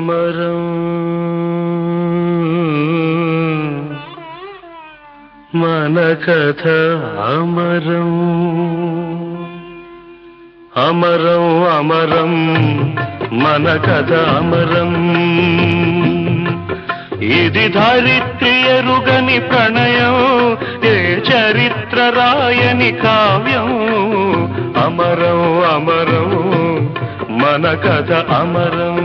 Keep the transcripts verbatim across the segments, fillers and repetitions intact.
అమరం మన కథ అమరం అమరం అమరం మన కథ అమరం ఇది ధరిత్రి ఎరుగని ప్రణయం ఏ చరిత్ర రాయని కావ్యం అమరం అమరం మన కథ అమరం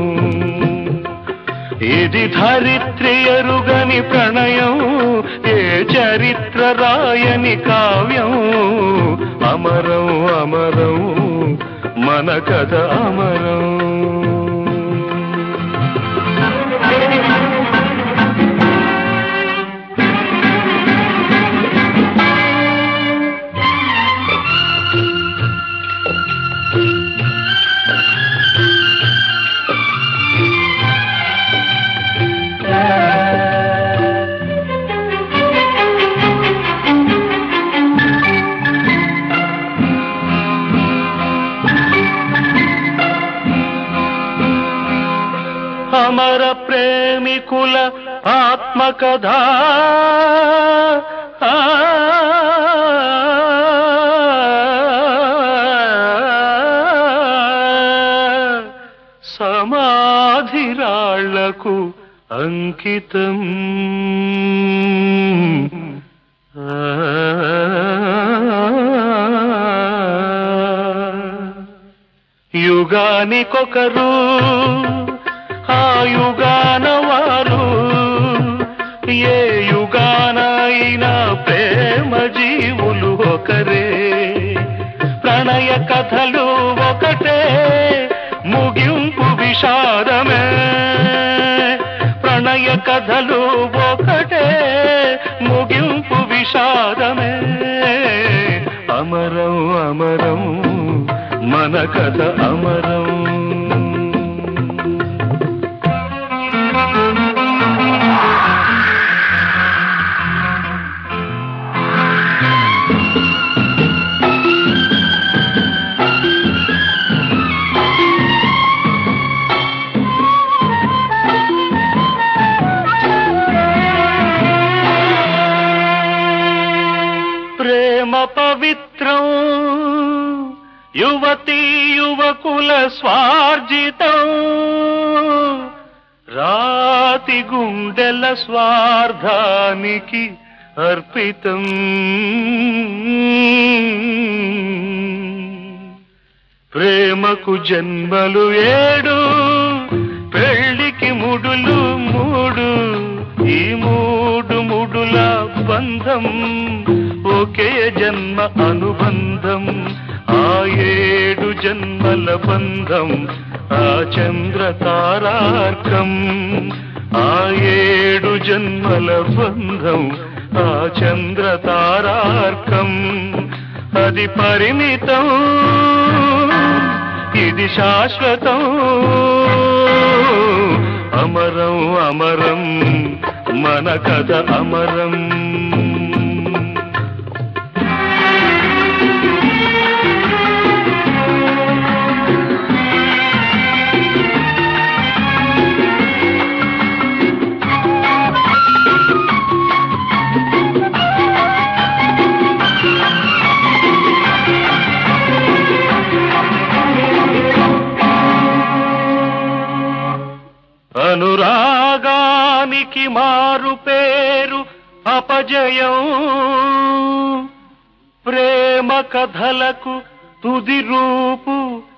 ఇది ధరిత్రి ఎరుగని ప్రణయం ఏ చరిత్ర రాయని కావ్యం అమరం అమరం మన కథ అమరం అమర ప్రేమికుల ఆత్మకథ సమాధిరాళ్లకు అంకితం యుగానికొకరు ఆ యుగాన వారు ఏ యుగానైనా ప్రేమ జీవులు ఒకరే ప్రణయ కథలు ఒకటే ముగింపు విషాదమే ప్రణయ కథలు ఒకటే ముగింపు విషాదమే అమరం అమరం మన కథ అమరం ప్రేమ పవిత్రం యువతీ యువకుల స్వార్జితం రాతి గుండెల స్వార్థానికి అర్పితం ప్రేమకు జన్మలు ఏడు పెళ్లికి ముడులు మూడు ఈ మూడు ముడుల బంధం ఒకే జన్మ అనుబంధం ఆ ఏడు జన్మల బంధం ఆ చంద్ర తారార్కం ఆ ఏడు జన్మల బంధం ఆ చంద్ర తారార్కం అది పరిమితం ఇది శాశ్వతం అమరం అమరం మన కథ అమరం అనురాగానికి మారు పేరు అపజయం ప్రేమ కథలకు తుది రూపు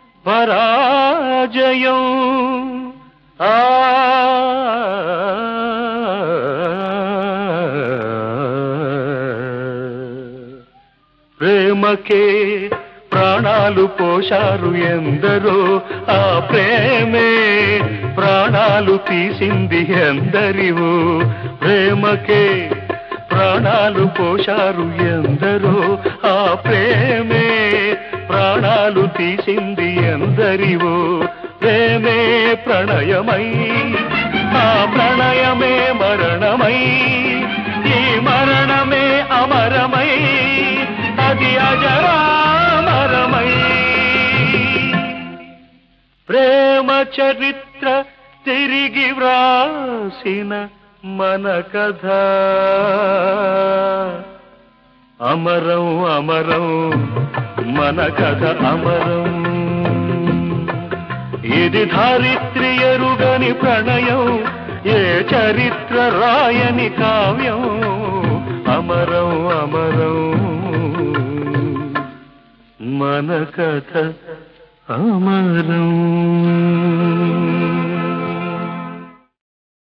పరాజయం ఆ ప్రేమకే ప్రాణాలు పోశారు ఎందరో ఆ ప్రేమే ప్రాణాలు తీసింది ఎందరివో ప్రేమకే ప్రాణాలు పోశారు ఎందరో ఆ ప్రేమే ప్రాణాలు తీసింది ఎందరివో ప్రేమే ప్రణయమై ఆ ప్రణయమే మరణమై ఈ మరణమే అమరమై అది అజరామరమై ప్రేమ చరిత్ర తిరిగి వ్రాసిన మన కథ అమరం అమరం మన కథ అమరం ఇది ధారిత్రి ఎరుగని ప్రణయం ఏ చరిత్ర రాయని కావ్యం అమరం అమరం మన కథ అమరం